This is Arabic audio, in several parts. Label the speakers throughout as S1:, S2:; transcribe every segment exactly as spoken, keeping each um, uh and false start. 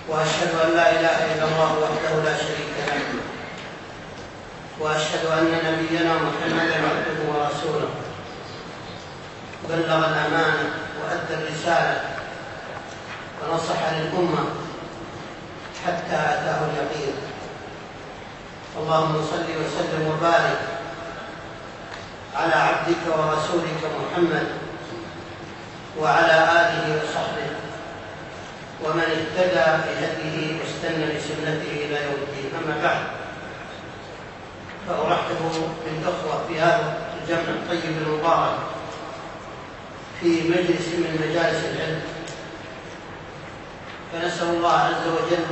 S1: وأشهد أن لا إله إلا الله وحده لا شريك له، وأشهد أن نبينا محمدا عبده ورسوله، بلغ الأمانة وأدى الرسالة ونصح للأمة حتى أتاه اليقين. اللهم صل وسلم وبارك على عبدك ورسولك محمد وعلى آله وصحبه ومن اهتدى بهديه واستنى بسنته إلى يوم الدين. أما بعد، فأرحب بالأخوة في هذا الجمع الطيب المبارك في مجلس من مجالس العلم، فنسأل الله عز وجل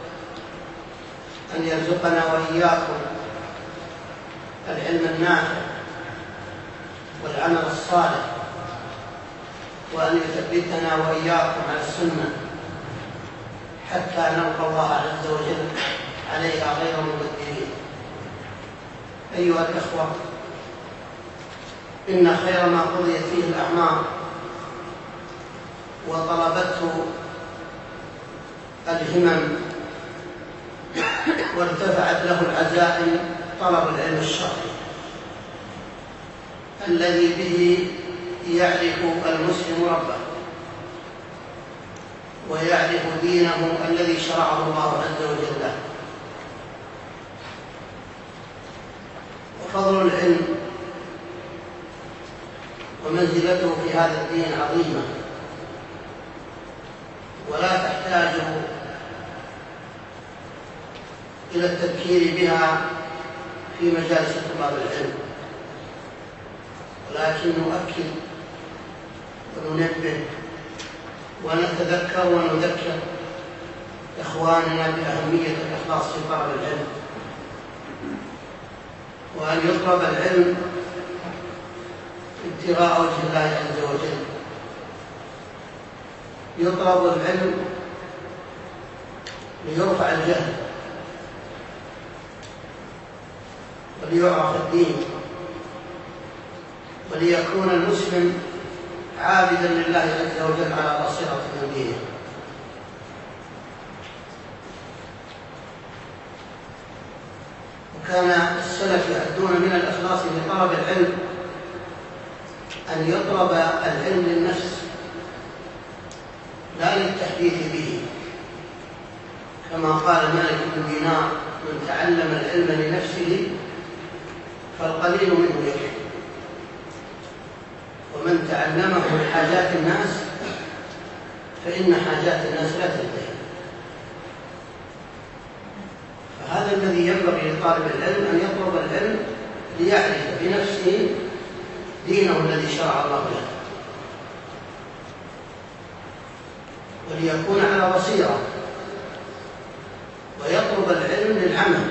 S1: أن يرزقنا وإياكم العلم النافع والعمل الصالح، وأن يثبتنا وإياكم على السنة حتى نلقى الله عز وجل عليها غير مبدلين. أيها الإخوة، إن خير ما قضيت فيه الأعمار وطلبته الهمم وارتفعت له العزائم طلب العلم الشرعي الذي به يعرف المسلم ربه ويعرف دينه الذي شرعه الله عز وجل له. وفضل العلم ومنزلته في هذا الدين عظيمة، ولا تحتاج إلى التذكير بها في مجالس طلاب العلم، ولكن نؤكد وننبه ونتذكر ونذكر إخواننا بأهمية الإخلاص في طلب العلم، وأن يطلب العلم ابتغاء وجه الله عز وجل. يطلب العلم ليرفع الجهل وليعرف الدين وليكون المسلم عابدا لله عز وجل على بصيرة من دينه. وكان السلف يعدون من الإخلاص في طلب العلم أن يطلب العلم للنفس لا للتحديث به، كما قال مالك بن دينار: من تعلم العلم لنفسه فالقليل منه يكفي، ومن تعلمه لحاجات الناس فإن حاجات الناس لا تنتهي. فهذا الذي ينبغي لطالب العلم، أن يطلب العلم ليعرف بنفسه دينه الذي شرع الله له، وليكون على بصيرة، ويطلب العلم للعمل،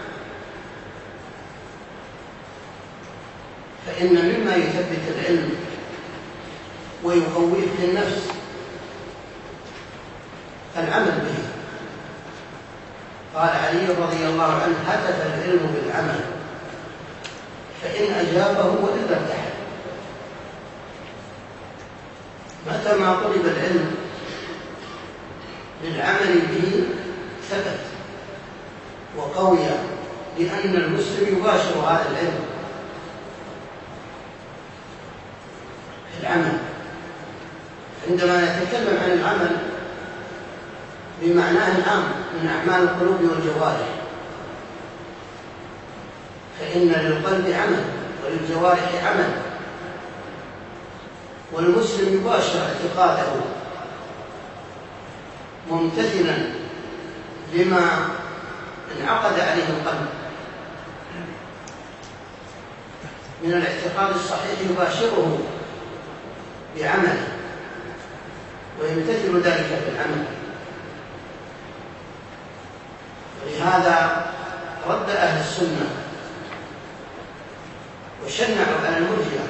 S1: فإن مما يثبت العلم ويقويه للنفس العمل به. قال علي رضي الله عنه: هتف العلم بالعمل، فإن أجابه وإلا ارتحل. متى ما طلب العلم للعمل به ثبت وقوي، لأن المسلم يباشر هذا العلم في العمل. عندما نتكلم عن العمل بمعناه العام من أعمال القلوب والجوارح، فإن للقلب عمل وللجوارح عمل، والمسلم يباشر اعتقاده ممتثلا لما انعقد عليه القلب من الاعتقاد الصحيح، يباشره بعمله ويمتثل ذلك في العمل. ولهذا رد أهل السنة وشنعوا على المرجئة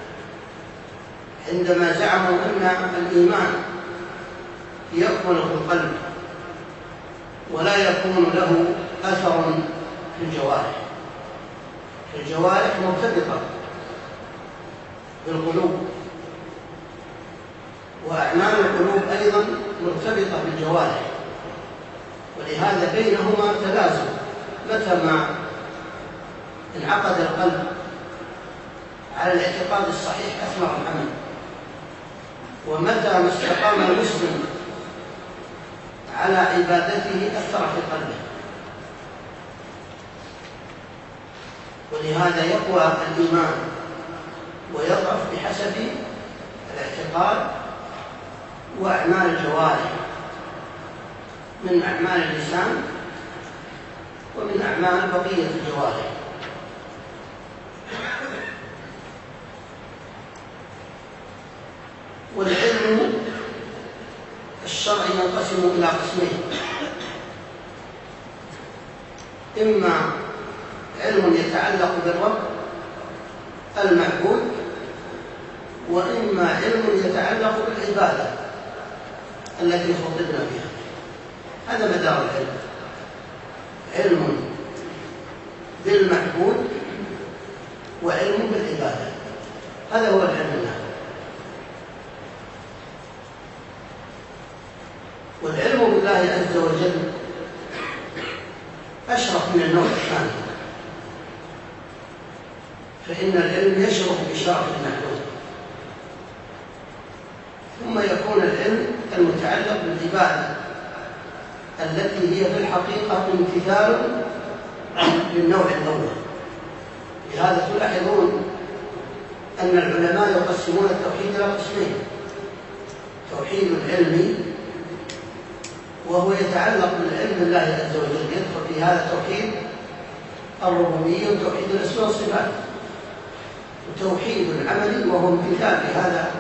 S1: عندما زعموا أن الإيمان يكمن في القلب ولا يكون له أثر في الجوارح. الجوارح مرتبطة بالقلوب، وأعمال القلوب أيضا مرتبطة بالجوارح، ولهذا بينهما تلازم. متى ما انعقد القلب على الاعتقاد الصحيح أثمر العمل، ومتى ما استقام المسلم على عبادته أثر في قلبه. ولهذا يقوى الإيمان ويضعف بحسب الاعتقاد وأعمال الجوارح، من أعمال اللسان ومن أعمال بقية الجوارح. والعلم الشرعي ينقسم إلى قسمين: إما علم يتعلق بالرب المعبود، وإما علم يتعلق بالعبادة التي خطبنا بها. هذا مدار العلم: علم بالمعبود وعلم بالعبادة. هذا هو العلم النافع. والعلم بالله عز وجل أشرف من النوع الثاني، فإن العلم يشرف بشرف المعلوم، ثم يكون العلم المتعلق بالعبادة التي هي في الحقيقة امتثال للنوع الأول. لهذا تلاحظون أن العلماء يقسمون التوحيد إلى قسمين: توحيد العلمي وهو يتعلق بالعلم الله عز وجل، يدخل في هذا توحيد الربوبية وتوحيد الأسماء والصفات، وتوحيد العمل وهو امتثال لهذا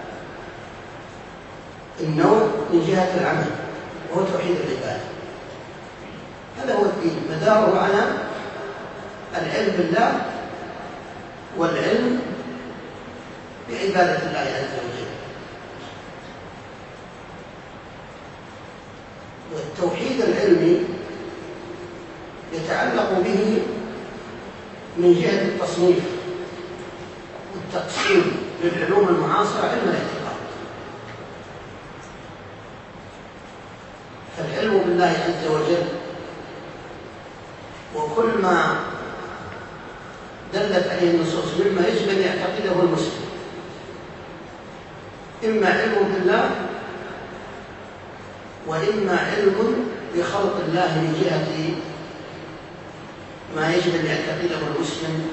S1: النوع من جهة العمل، وهو توحيد العبادة. هذا هو الدين، مداره على العلم بالله والعلم بعبادة الله عز وجل. والتوحيد العلمي يتعلق به من جهة التصنيف والتقسيم للعلوم المعاصرة علم الاعتقاد. فالعلم بالله عز وجل وكل ما دلت عليه النصوص مما يجب أن يعتقده المسلم، إما علم بالله وإما علم بخلق الله من جهة ما يجب أن يعتقده المسلم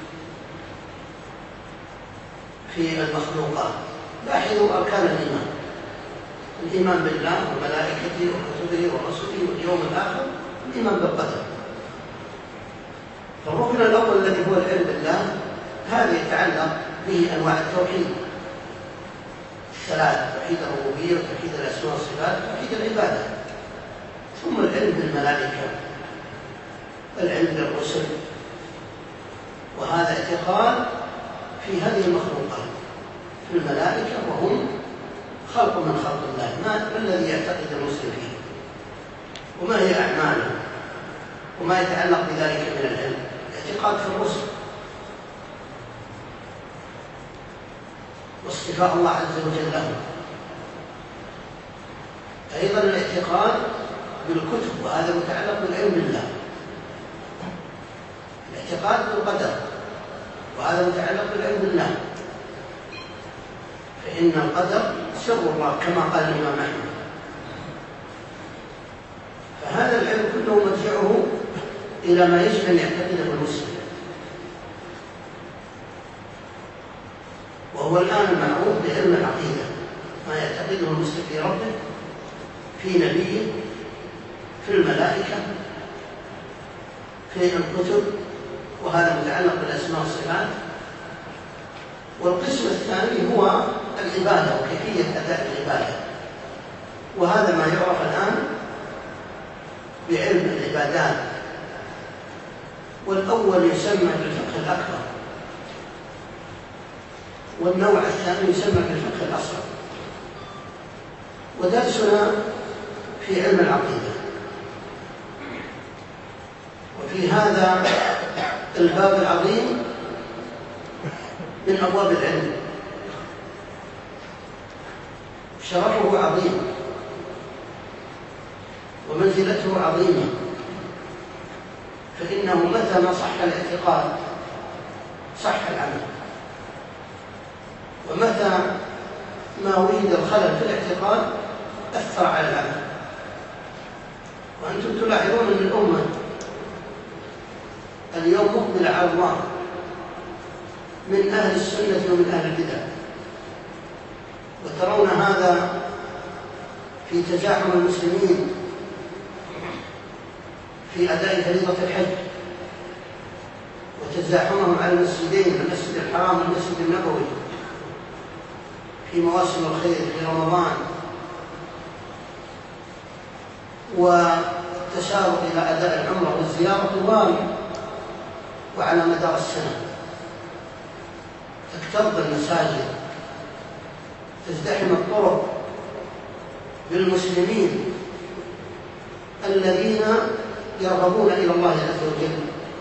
S1: في المخلوقات. لاحظوا أركان الإيمان: الإيمان بالله وملائكته وكتبه ورسله واليوم الآخر، الإيمان بالقدر. فالركن الأول الذي هو العلم بالله، هذا يتعلق به أنواع التوحيد الثلاث: توحيد الربوبية وتوحيد الأسماء والصفات وتوحيد العبادة. ثم العلم بالملائكة، العلم بالرسل، وهذا اعتقاد في هذه المخلوقات، في الملائكة وهم خلق من خلق الله. ما الذي يعتقد المسلم فيه، وما هي أعماله، وما يتعلق بذلك من العلم؟ اعتقاد في الرسل واصطفاء الله عز وجل لهم. أيضا الاعتقاد بالكتب، وهذا متعلق بالعلم بالله. الاعتقاد بالقدر، وهذا متعلق بالعلم بالله، فإن القدر سر الله كما قال الإمام أحمد. فهذا العلم كله مرجعه إلى ما يجب أن يعتقده المسلم، وهو الآن المعروف بعلم العقيدة، ما يعتقده المسلم في ربه، في نبيه، في الملائكة، في الكتب، وهذا متعلق بالأسماء والصفات. والقسم الثاني هو العبادة وكيفية أداء العبادة، وهذا ما يعرف الآن بعلم العبادات، والأول يسمى بالفقه الأكبر، والنوع الثاني يسمى بالفقه الأصغر. ودرسنا في علم العقيدة، وفي هذا الباب العظيم من أبواب العلم شرفه عظيم، ومنزلته عظيمة، فإنه متى ما صح الاعتقاد صح العمل، ومتى ما وجد الخلل في الاعتقاد أثر على العمل. وأنتم تلاحظون أن الأمة اليوم مقبلة على الله من أهل السنة ومن أهل البدع، وترون هذا في تزاحم المسلمين في أداء فريضة الحج، وتزاحمهم على المسجدين، المسجد الحرام والمسجد النبوي في مواسم الخير في رمضان، والتسارع إلى أداء العمرة والزيارة طوال وعلى مدار السنة. تكتظ المساجد، تزدحم الطرق بالمسلمين الذين يرغبون إلى الله عز وجل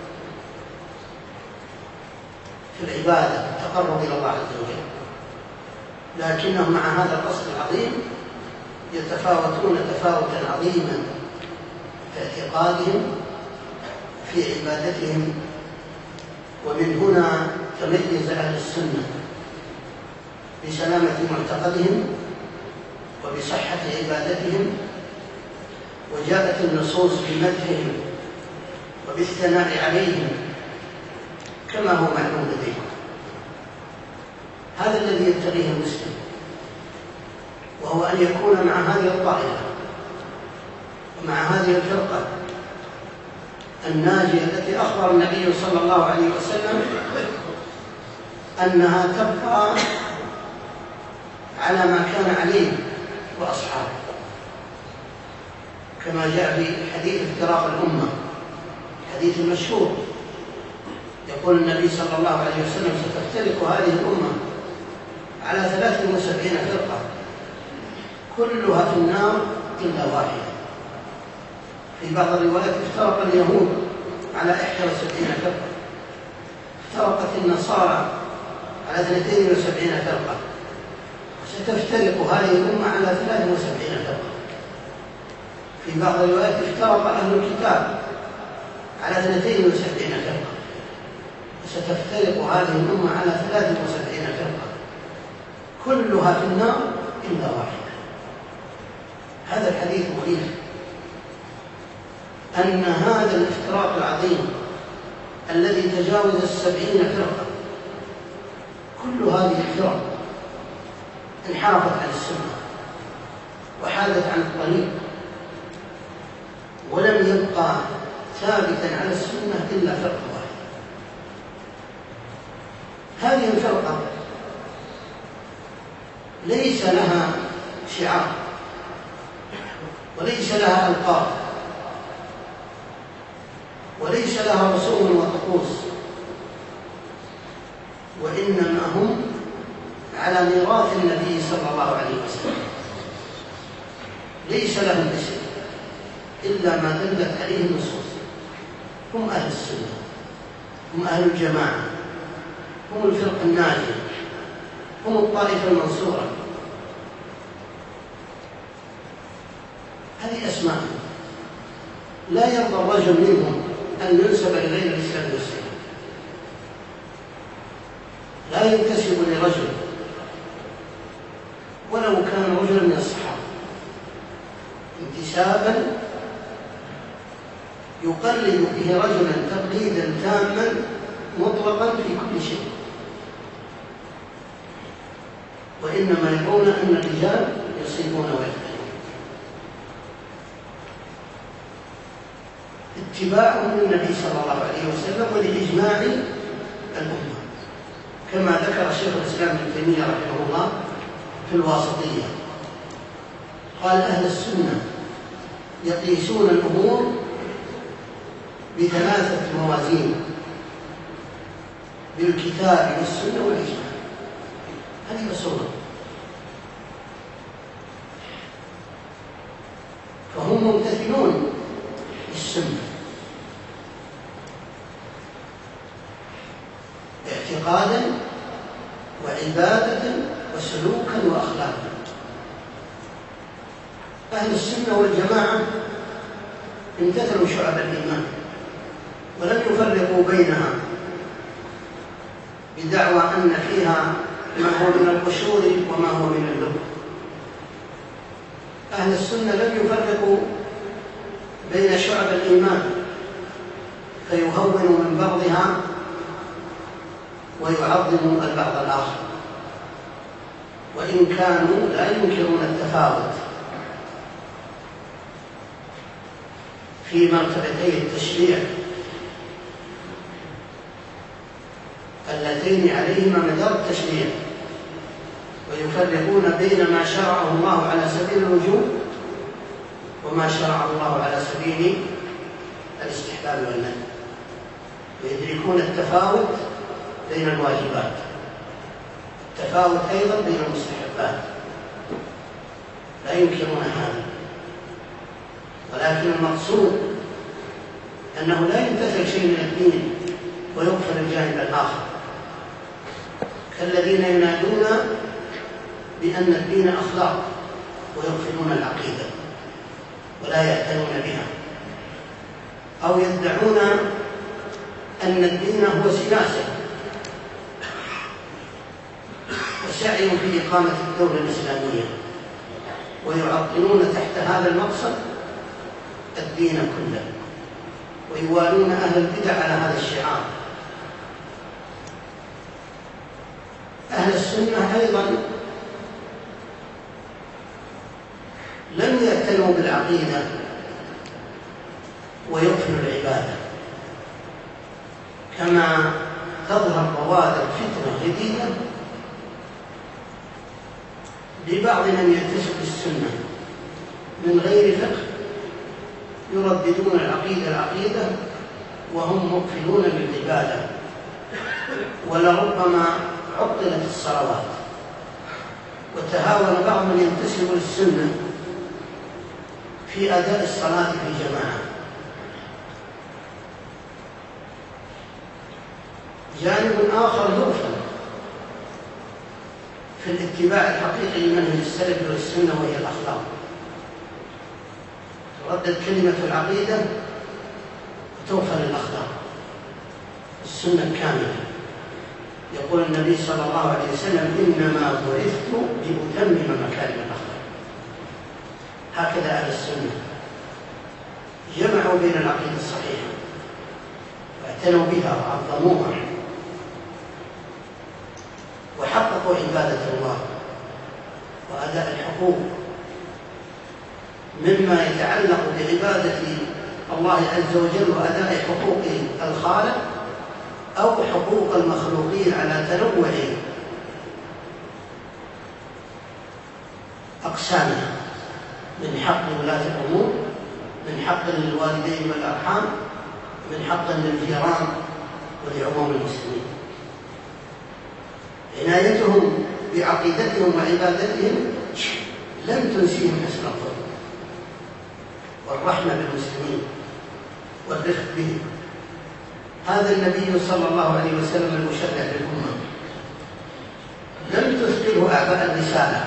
S1: في العبادة والتقرب إلى الله عز وجل، لكنهم مع هذا القصد العظيم يتفاوتون تفاوتا عظيما في اعتقادهم في عبادتهم. ومن هنا تميز أهل السنة بسلامة معتقدهم وبصحة عبادتهم، وجاءت النصوص بمدحهم وبالثناء عليهم كما هو معلوم لديهم. هذا الذي يبتغيه المسلم، وهو أن يكون مع هذه الطائفة ومع هذه الفرقة الناجية التي أخبر النبي صلى الله عليه وسلم أنها تبقى على ما كان عليه وأصحابه، كما جاء في حديث افتراق الأمة، الحديث المشهور، يقول النبي صلى الله عليه وسلم: ستفترق هذه الأمة على ثلاث وسبعين فرقة كلها في النار إلا واحدة. في بعض الروايات افترق اليهود على إحدى وسبعين فرقة، افترقت النصارى على اثنتين وسبعين فرقة، ستفترق هذه الأمة على ثلاث وسبعين فرقة. في بعض الروايات افترق أهل الكتاب على اثنتين وسبعين فرقة، وستفترق هذه الأمة على ثلاث وسبعين فرقة كلها في النار إلا واحدة. هذا الحديث مخيف، أن هذا الافتراق العظيم الذي تجاوز السبعين فرقة، كل هذه الفرق انحرفت عن السنة وحادت عن الطريق، ولم يبقى ثابتا على السنة إلا فرقة واحدة. هذه الفرقة ليس لها شعار وليس لها ألقاب وليس لها رسوم وطقوس، وإنما هم على ميراث النبي صلى الله عليه وسلم، ليس لهم اسم إلا ما دلت عليه النصوص. هم أهل السنة، هم أهل الجماعة، هم الفرقة الناجية، هم الطائفة المنصورة. هذه أسماء لا يرضى الرجل منهم أن ينسب لغير الإسلام والسنة، لا ينتسب لرجل ولو كان رجلا من الصحابة انتسابا يقلد به رجلا تقليدا تاما مطلقا في كل شيء، وإنما يرون أن الرجال يصيبون ويخطئون. اتباعهم للنبي صلى الله عليه وسلم ولإجماع الأمة، كما ذكر شيخ الإسلام ابن تيمية رحمه الله في الواسطية، قال: أهل السنة يقيسون الأمور بثلاثة موازين: بالكتاب والسنة والإجماع. هذه أصولهم، فهم ممتثلون للسنة اعتقادا وعبادة وسلوكا وأخلاقا. أهل السنة والجماعة امتثلوا شعب الإيمان ولم يفرقوا بينها بدعوى أن فيها ما هو من القشور وما هو من اللب. أهل السنة لم يفرقوا بين شعب الإيمان فيهونوا من بعضها ويعظموا البعض الآخر، وإن كانوا لا ينكرون التفاوت في مرتبتي التشريع اللتين عليهما مدار التشريع، ويفرقون بين ما شرعه الله على سبيل الوجوب وما شرعه الله على سبيل الاستحباب والندب، ويدركون التفاوت بين الواجبات، التفاوت أيضا بين المستحبات، لا ينكرون هذا. ولكن المقصود أنه لا يمتثل شيء من الدين ويغفر الجانب الآخر، كالذين ينادون بأن الدين أخلاق ويغفلون العقيدة ولا يعتنون بها، أو يدعون أن الدين هو سياسة وسعي في إقامة الدولة الإسلامية، ويعطلون تحت هذا المقصد الدين كله، ويوالون أهل البدع على هذا الشعار. أهل السنة أيضا لم يعتنوا بالعقيدة ويغفلوا العبادة، كما تظهر بوادر فتنة جديدة لبعض من ينتسب للسنة من غير فقه، يرددون العقيدة العقيدة وهم مغفلون للعبادة، ولربما عطلت الصلوات، وتهاون بعض من ينتسب للسنة في أداء الصلاة في جماعة. جانب آخر يغفل في الاتباع الحقيقي لمنهج السلف والسنة وهي الأخلاق. تردد كلمة العقيدة وتغفل الأخلاق، السنة الكاملة. يقول النبي صلى الله عليه وسلم: إنما بعثت لأتمم مكارم الأخلاق. هكذا أهل السنة جمعوا بين العقيدة الصحيحة واعتنوا بها وعظموها وحققوا عبادة الله وأداء الحقوق مما يتعلق بعبادة الله عز وجل وأداء حقوق الخالق أو حقوق المخلوقين على تنوع أقسامها، من حق ولاة الأمور، من حق للوالدين والأرحام، من حق للجيران ولعموم المسلمين. عنايتهم بعقيدتهم وعبادتهم لم تنسيهم حسن الخلق والرحمة بالمسلمين والرفق بهم. هذا النبي صلى الله عليه وسلم المشرع للأمة لم تثقله أعباء الرسالة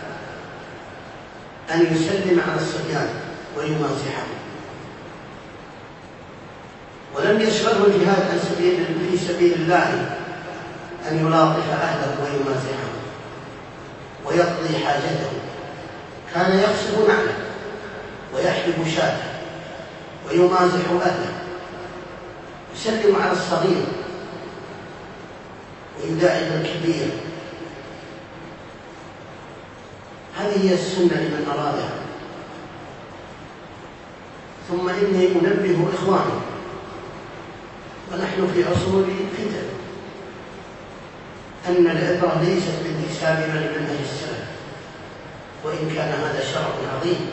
S1: أن يسلم على الصبيان ويمازحهم، ولم يشغله الجهاد عن سبيل في سبيل الله أن يلاطف أهله ويمازحهم ويقضي حاجته. كان يغسل نعله ويحلب شاته ويمازح أهله، يسلم على الصغير ويداعب الكبير. هذه هي السنة لمن أرادها. ثم إني أنبه إخواني، ونحن في عصور فتن، أن العبرة ليست بانتسابنا لمنهج السلف، وإن كان هذا شرف عظيم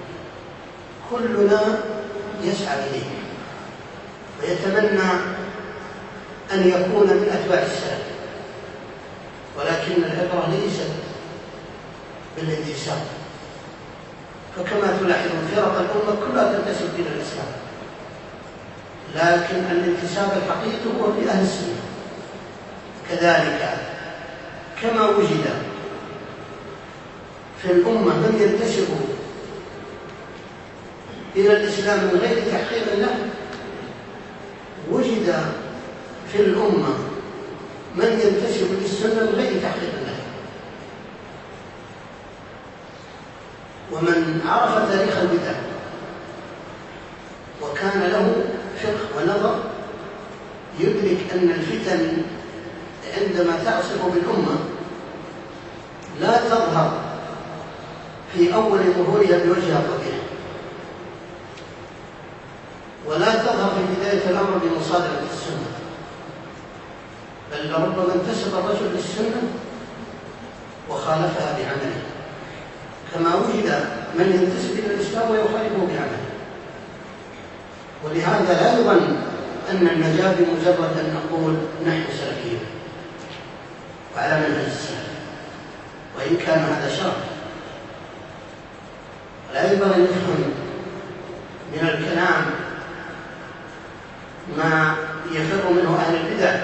S1: كلنا يسعى إليه ويتمنى أن يكون من أتباع السلف، ولكن العبرة ليست بالانتساب. فكما تلاحظ فرق الأمة كلها تنتسب إلى الإسلام، لكن الانتساب الحقيقي هو في أهل السنة. كذلك كما وجد في الأمة من ينتسب إلى الإسلام من غير تحقيق له، وجد في الأمة من ينتسب للسنة من غير تحقيق له. ومن عرف تاريخ البدع وكان له فقه ونظر يدرك أن الفتن عندما تعصف بالأمة لا تظهر في أول ظهورها بوجه القبيح، ولا تظهر في بداية الأمر بمصادرة السنة، بل ربما انتسب الرجل للسنة وخالفها بعمله، كما وجد من ينتسب إلى الإسلام ويخالفه بعمله. ولهذا لا يظن أن النجاة بمجرد أن نقول نحن سلفيون وعلى منهج السلف، وإن كان هذا شرف. لا ينبغي أن نفهم من الكلام ما يفر منه أهل البدع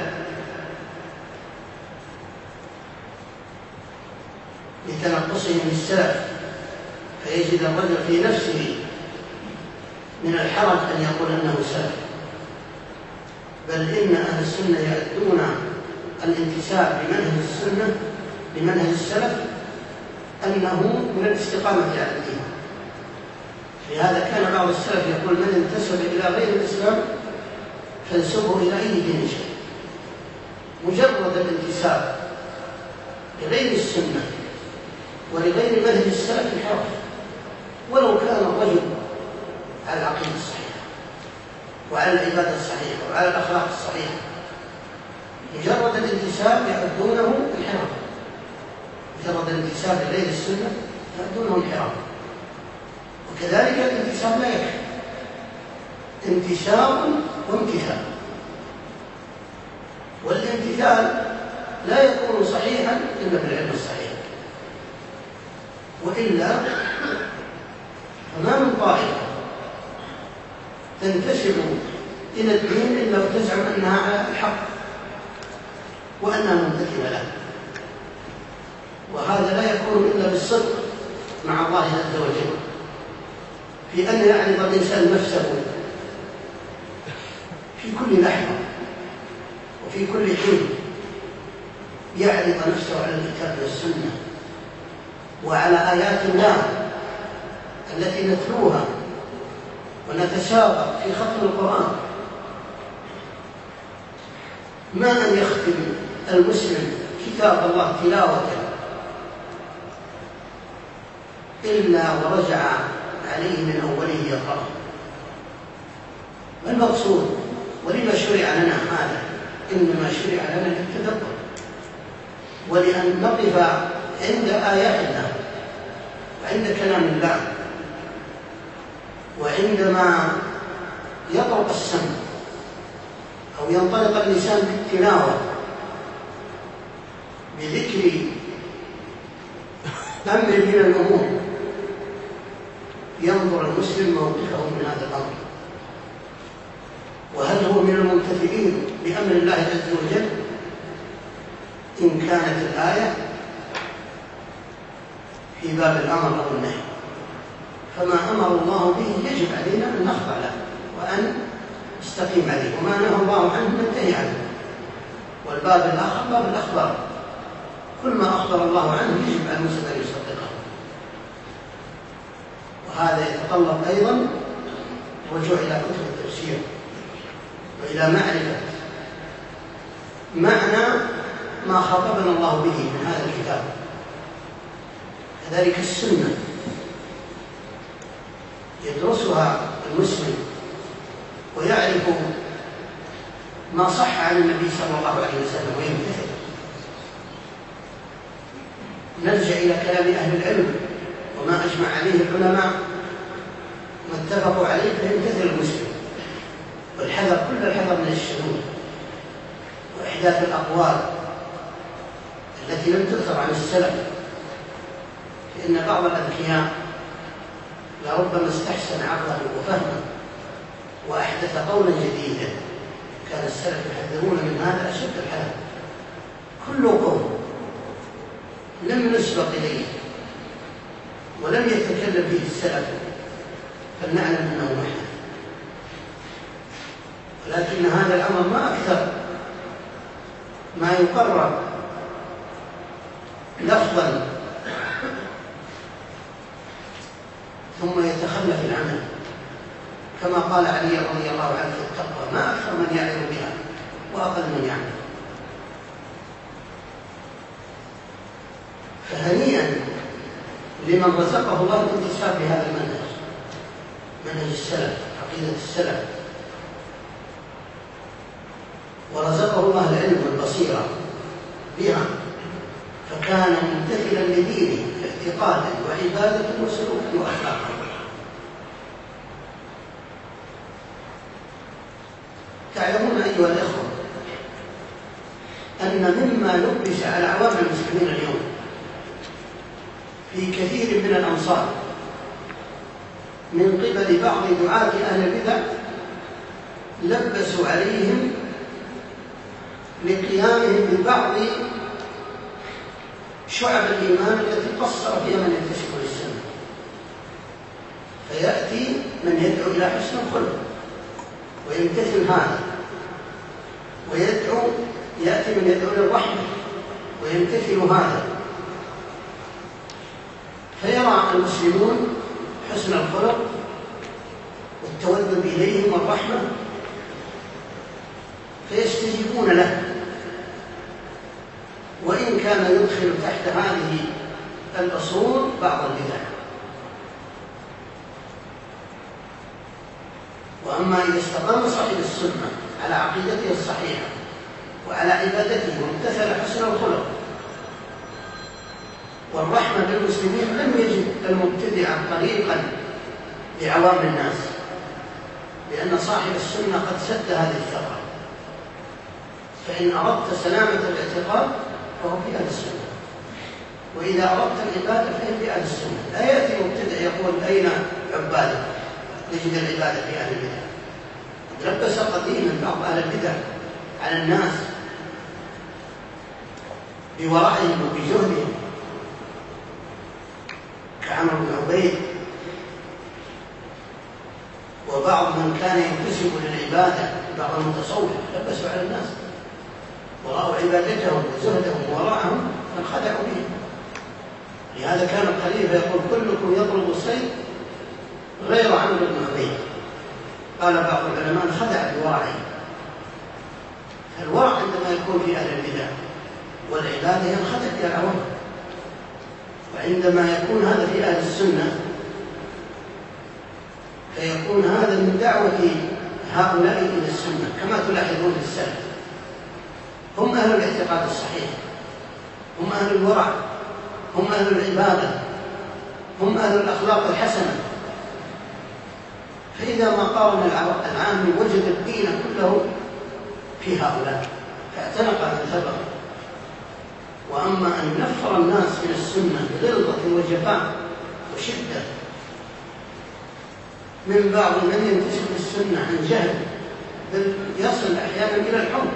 S1: لتنقصهم بالسلف، فيجد الرجل في نفسه من الحرج أن يقول أنه سلف. بل إن أهل السنة يعدون الانتساب لمنهج السنة لمنهج السلف أنه من الاستقامة على الدين. لهذا كان بعض السلف يقول: من انتسب إلى غير الإسلام فانسبه إلى أي دين شيء. مجرد الانتساب لغير السنة ولغير منهج السلف انحراف، ولو كان الرجل على العقيدة الصحيحة وعلى العبادة الصحيحة وعلى الأخلاق الصحيحة، مجرد الانتساب يعدونه انحراف. مجرد الانتساب لغير السنة يعدونه انحراف. وكذلك الانتساب لا يكفي، انتساب وامتثال، والامتثال لا يكون صحيحا إلا بالعلم الصحيح، وإلا فما من طائفة تنتسب إلى الدين إلا وتزعم أنها على الحق وأنها ممتثلة له، وهذا لا يكون إلا بالصدق مع الله عز وجل، في أن يعرض الإنسان نفسه في كل لحظة وفي كل حين، يعرض نفسه على الكتاب والسنة وعلى آيات الله التي نتلوها ونتسابق في ختم القرآن. ما أن يختم المسلم كتاب الله تلاوة إلا ورجع عليه من أوله يقرأ. ما المقصود؟ ولما شرع لنا هذا؟ إنما شرع لنا للتدبر، ولأن نقف عند آيات الله وعند كلام الله، وعندما يطرق السمع أو ينطلق اللسان بالتلاوة بذكر أمر من الأمور، ينظر المسلم موقفه من هذا الأمر، وهل هو من الممتثلين بأمر الله عز وجل إن كانت الآية في باب الأمر أو النهي. فما أمر الله به يجب علينا أن نخضع له وأن نستقيم عليه، وما نهى الله عنه ننتهي عنه. والباب الآخر باب الأخبار، كل ما أخبر الله عنه يجب على المسلم أن يصدقه. وهذا يتطلب أيضا الرجوع إلى كتب التفسير وإلى معرفة معنى ما خاطبنا الله به من هذا الكتاب. كذلك السنة يدرسها المسلم ويعرف ما صح عن النبي صلى الله عليه وسلم ويمتثل. نرجع إلى كلام أهل العلم وما أجمع عليه العلماء ما اتفقوا عليه فيمتثل المسلم، والحذر كل الحذر من الشذوذ وإحداث الأقوال التي لم تؤثر عن السلف. لأن بعض الأذكياء لربما استحسن عقله وفهمه وأحدث قولا جديدا، كان السلف يحذرون من هذا أشد الحذر. كل قول لم نسبق إليه ولم يتكلم فيه السلف فلنعلم أنه محدث. ولكن هذا الأمر ما أكثر ما يقرر لفظا ثم يتخلف العمل، كما قال علي رضي الله عنه في التقوى: ما أكثر من يعلم بها وأقل من يعمل. فهنيئا لمن رزقه الله الانتساب بهذا المنهج، منهج السلف، عقيدة السلف، ورزقه الله العلم والبصيرة بها، فكان ممتثلا لدينه اعتقادا وعبادة وسلوكا وأخلاقا. تعلمون أيها الأخوة أن مما لبس على عوام المسلمين اليوم في كثير من الأمصار من قبل بعض دعاة أهل البدع لبسوا عليهم لقيامهم ببعض شعب الإيمان التي قصر فيها من ينتسب للسنة، فيأتي من يدعو إلى حسن الخلق ويمتثل هذا، ويدعو يأتي من يدعو للرحمة ويمتثل هذا، فيرى المسلمون حسن الخلق والتودد إليهم والرحمة فيستجيبون له، وإن كان يدخل تحت هذه الأصول بعض البدع. وأما إذا استقام صاحب السنة على عقيدته الصحيحة وعلى عبادته وامتثل حسن الخلق والرحمة بالمسلمين، لم يجد المبتدع طريقا لعوام الناس، لأن صاحب السنة قد سد هذه الثغرة. فإن أردت سلامة الاعتقاد فهو في أهل السنة، وإذا أردت العبادة فهي في أهل السنة. لا يأتي مبتدع يقول: أين عبادة؟ نجد العبادة في أهل البدع. لبس قديما بعض أهل البدع على الناس بورعهم وبجهدهم، كعمرو بن عبيد وبعض من كان ينتسب للعبادة، بعض المتصوف لبسوا على الناس ورأوا عبادتهم وزهدهم وراءهم فانخدعوا بهم. لهذا كان الخليفة يقول: كلكم يضرب السيف غير عمرو بن عبيد. قال بعض العلماء: انخدع بورعه. فالورع عندما يكون في أهل البدع والعبادة ينخدع بها العوام، وعندما يكون هذا في أهل السنة فيكون هذا من دعوة هؤلاء إلى السنة، كما تلاحظون في السلف. هم أهل الاعتقاد الصحيح، هم أهل الورع، هم أهل العبادة، هم أهل الأخلاق الحسنة. فإذا ما قارن العام وجد الدين كله في هؤلاء فاعتنق من ثبر. وأما أن نفر الناس من السنة بغلظة وجفاء وشدة من بعض من ينتسب للسنة عن جهل، بل يصل أحيانا إلى الحب،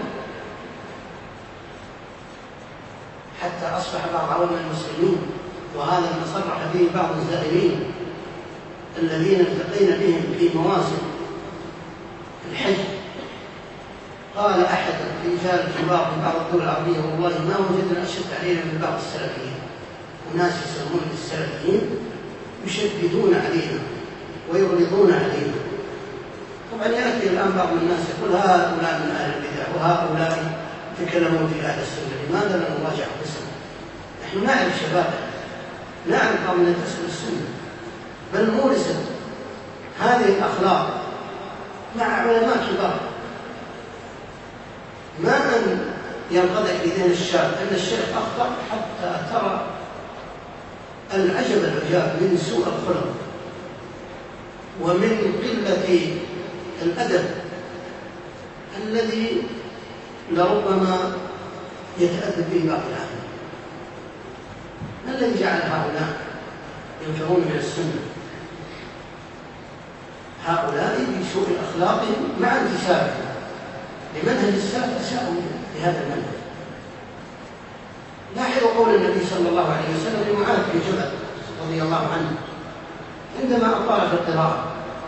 S1: حتى أصبح بعض عوام المسلمين، وهذا ما صرح به بعض الزائرين الذين التقينا بهم في مواسم الحج، قال أحد رجال كبار من بعض الدول العربية: والله ما وجدنا أشد علينا من بعض السلفيين. وناس يسمون السلفيين يشددون علينا ويغلظون علينا. طبعا يأتي الآن بعض الناس يقول: هؤلاء من أهل البدع وهؤلاء تكلمون في أهل السنة، لماذا لا نراجع السنة؟ نحن نعرف شبابنا، نعرف من ينتسب للسنة، بل مورست هذه الأخلاق مع علماء كبار. ما أن ينقضح لذهن الشاب أن الشيخ أخطأ حتى ترى العجب العجاب من سوء الخلق ومن قلة الأدب الذي لربما يتأدب به بعض العالم. ما الذي جعل هؤلاء ينفرون من السنة؟ هؤلاء بسوء أخلاقهم مع انتسابهم لمنهج السلف أساءوا لهذا المنهج. لاحظوا قول النبي صلى الله عليه وسلم لمعاذ بن جبل رضي الله عنه عندما أطال في القراءة: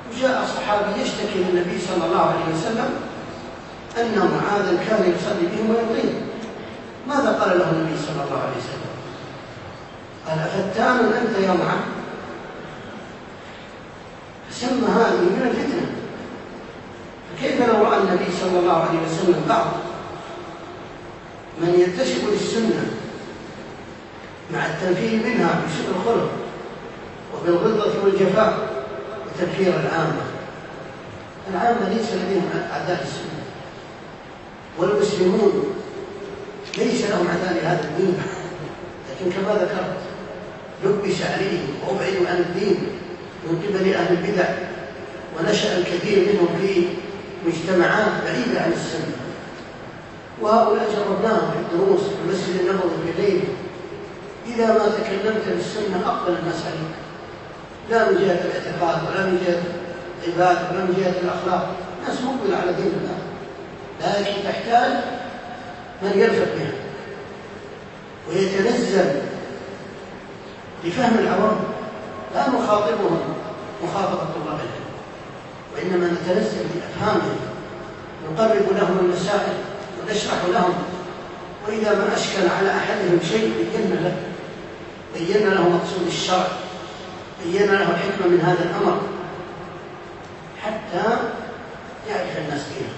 S1: وجاء صحابي يشتكي للنبي صلى الله عليه وسلم أن معاذا كان يصلي بهم ويطيل. ماذا قال له النبي صلى الله عليه وسلم؟ قال: أفتان أنت يا معاذ؟ فسمى هذه من الفتنة. فكيف لو رأى النبي صلى الله عليه وسلم بعض من ينتسب للسنة مع التنفير منها بسوء الخلق وبالغلظة والجفاء وتنفير العامة؟ العامة ليس لديهم أعداء السنة، والمسلمون ليس لهم أعداء لهذا الدين، لكن كما ذكرت لبس عليهم وأبعدوا عن الدين من قبل أهل البدع، ونشأ الكثير منهم في مجتمعات بعيدة عن السنة. وهؤلاء جربناهم في الدروس في المسجد النبوي في الليل، إذا ما تكلمت بالسنة أقبل الناس عليك، لا من جهة الاعتقاد ولا من جهة العبادة ولا من جهة الأخلاق. الناس مقبلة على دين الله، لكن تحتاج من يرفق بها ويتنزل لفهم العوام. لا نخاطبهم مخاطبة طلاب العلم، وإنما نتنزل لأفهامهم، نقرب لهم المسائل ونشرح لهم، وإذا ما أشكل على أحدهم شيء بينا له بينا له مقصود الشرع، بينا له الحكمة من هذا الأمر حتى يعرف الناس دينه.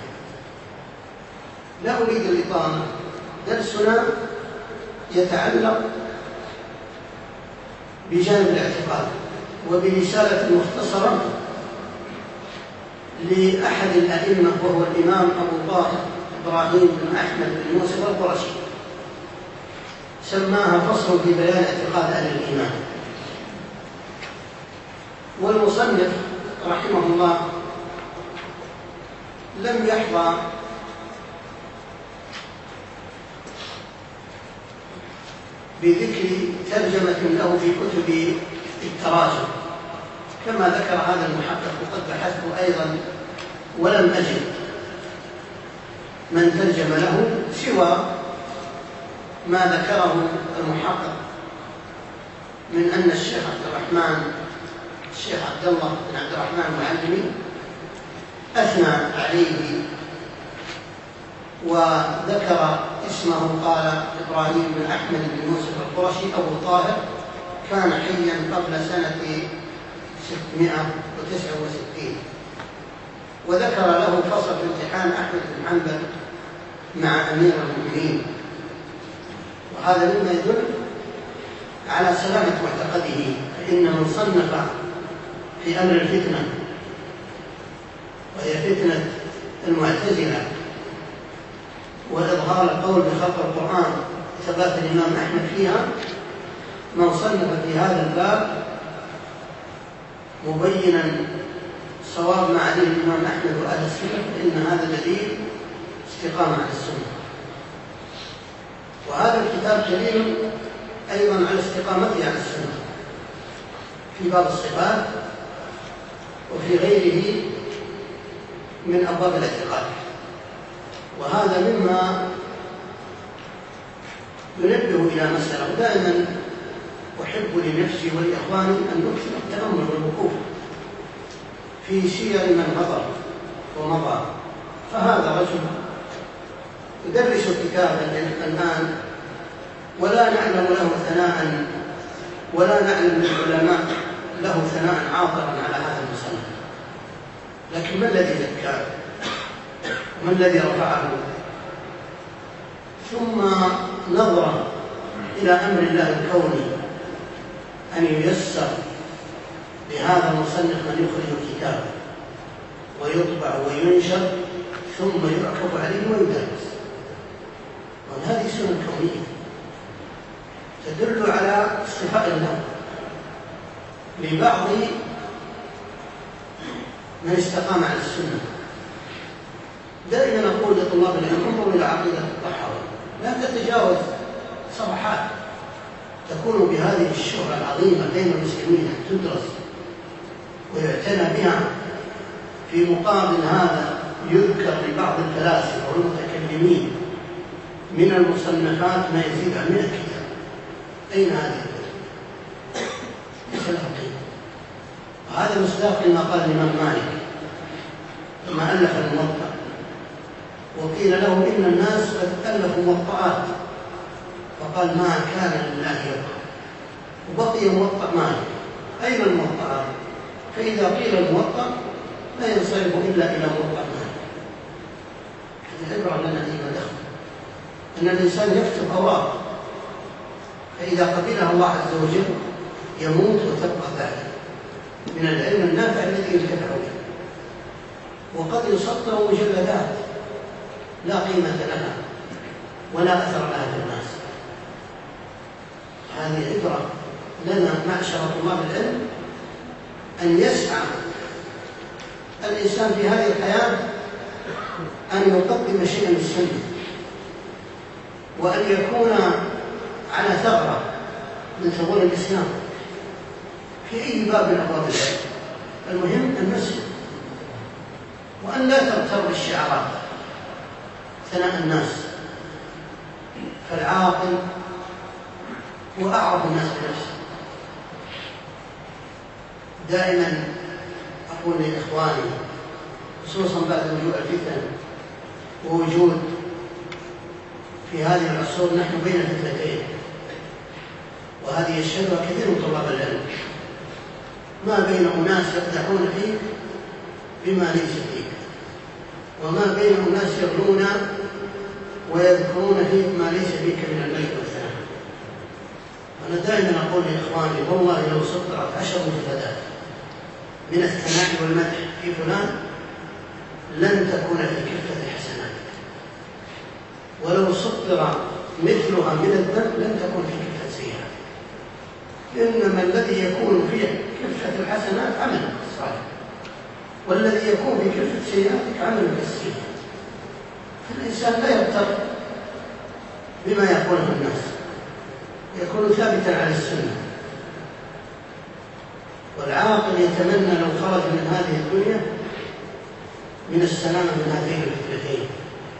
S1: لا أريد الإطالة، درسنا يتعلق بجانب الاعتقاد وبرسالة مختصرة لأحد الأئمة وهو الإمام أبو طاهر إبراهيم بن أحمد بن موسى القرشي، سماها فصل في بيان اعتقاد أهل الإيمان. والمصنف رحمه الله لم يحظى بذكر ترجمة له في كتب التراجم كما ذكر هذا المحقق، وقد بحثت أيضا ولم أجد من ترجم له سوى ما ذكره المحقق من أن الشيخ عبد الرحمن الشيخ عبد الله بن عبد الرحمن المعلمي أثنى عليه وذكر اسمه، قال: إبراهيم بن أحمد بن موسى القرشي أبو طاهر، كان حيا قبل سنة ستمائة وتسعة وستين. وذكر له فصل في امتحان أحمد بن حنبل مع أمير المؤمنين، وهذا مما يدل على سلامة معتقده، فإن من صنف في أمر الفتنة وهي فتنة المعتزلة وإظهار القول بخلق القرآن ثبات الإمام أحمد فيها، من صنف في هذا الباب مبينا صواب ما عليه الإمام أحمد وأهل السنة، فإن هذا دليل استقامة على السنة. وهذا الكتاب دليل أيضا على استقامته على السنة في باب الصفات وفي غيره من أبواب الاعتقاد. وهذا مما ينبه إلى مسألة، دائما أحب لنفسي ولإخواني أن نكثر التأمل والوقوف في سير من مضى ومضى. فهذا رجل يدرس كتابا الآن ولا نعلم له ثناء ولا نعلم من العلماء له ثناء عاطرا على هذا المصنف، لكن ما الذي ذكاه وما الذي رفعه؟ ثم نظرة إلى أمر الله الكوني أن ييسر لهذا المصنف من يخرج الكتاب ويطبع وينشر ثم يعكف عليه ويدرس. وهذه سنة كونية تدل على اصطفاء الله لبعض من استقام على السنة. دائما نقول لطلاب العلم: انظروا إلى عقيدة الطحاوي، لا تتجاوز صفحات تكون بهذه الشهرة العظيمة بين المسلمين، تدرس ويعتنى بها. في مقابل هذا يذكر لبعض الفلاسفة والمتكلمين من المصنفات ما يزيد عن مئة كتاب. أين هذه الكتب؟ ليس لها قيمة. وهذا مصداق لما قال الإمام مالك لما ألف الموطأ، وقيل له إن الناس قد ألفوا موطئات، فقال ما كان لله يبقى، وبقي موطأ مالك. أين الموطئات؟ فإذا قيل الموطأ لا ينصرف إلا إلى موطأ مالك. هذه عبرة لنا فيما دخل أن الإنسان يكتب أوراق، فإذا قبلها الله عز وجل يموت وتبقى ذلك من العلم النافع الذي ينتفع به. وقد يسطر مجلدات لا قيمة لها ولا أثر لها في الناس. هذه عبرة لنا معشر طلاب العلم أن يسعى الإنسان في هذه الحياة أن يقدم شيئا للسنة، وأن يكون على ثغرة من ثغور الإسلام في أي باب من أبواب العلم. المهم المسجد، وأن لا تغتر بالشعارات ثناء الناس، فالعاقل هو أعرف الناس بنفسه. دائما أقول لإخواني خصوصا بعد وجود الفتن ووجود في هذه العصور نحن بين فتنتين، وهذه يشهدها كثير من طلاب العلم، ما بين أناس يقدحون فيك بما ليس فيك، وما بين أناس يغلون ويذكرون فيك ما ليس فيك من المجد والثناء. أنا دائما أقول لإخواني والله لو سطرت عشر مجلدات من الثناء والمدح في فلان لن تكون في كفة حسناتك، ولو سطر مثلها من الذنب لن تكون في كفة سيئاتك. إنما الذي يكون في كفة الحسنات عملك الصالح، والذي يكون في كفة سيئاتك عملك السيئ. فالإنسان لا يغتر بما يقوله الناس، يكون ثابتا على السنة. والعاقل يتمنى لو خرج من هذه الدنيا من السلامة من هذين الفتنتين،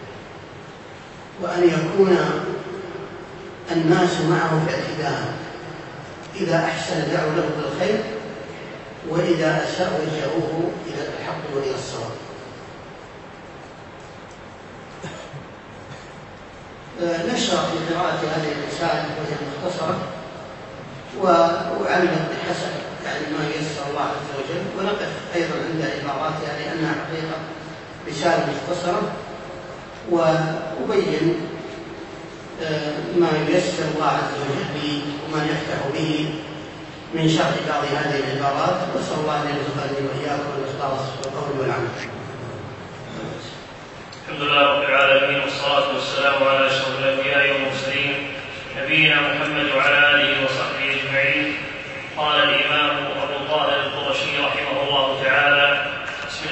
S1: وأن يكون الناس معه في اعتدال، إذا أحسن دعوا له بالخير، وإذا أساءوا جاءوه إلى الحق وإلى الصواب. نشرح في قراءة هذه الرسالة وهي مختصرة، وأعلم بحسب يعني ما ييسر الله عز وجل، ونقف أيضا عند عباراتها لأنها حقيقة رسالة مختصرة، وأبين ما ييسر الله عز وجل لي وما يفتح به من شرح بعض هذه العبارات. وأسأل الله أن يرزقني وإياكم الإخلاص في القول والعمل.
S2: الحمد لله رب العالمين، والصلاة والسلام على أشرف الأنبياء والمرسلين نبينا محمد وعلى آله وصحبه أجمعين. قال